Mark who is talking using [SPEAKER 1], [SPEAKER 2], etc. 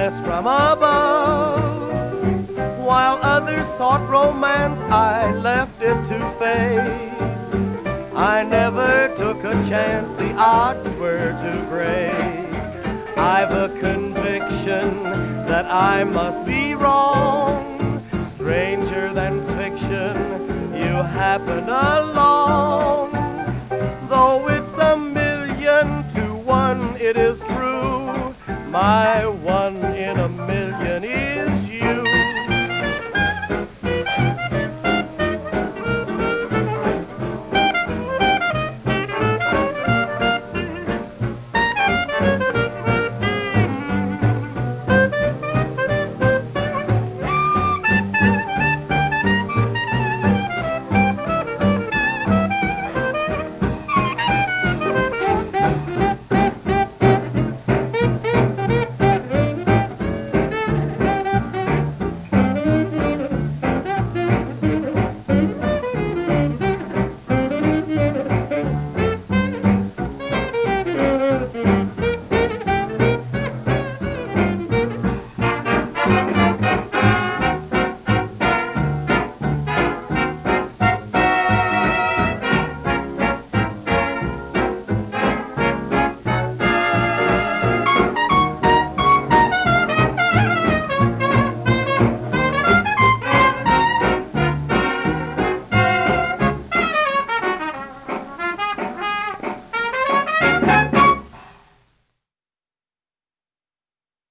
[SPEAKER 1] bless from above. While others sought romance, I left it to fate. I never took a chance, the odds were too great. I've a conviction that I must be wrong. Stranger than fiction, you happen along. Though it's 1,000,000 to 1, it is true. My 1 in 1,000,000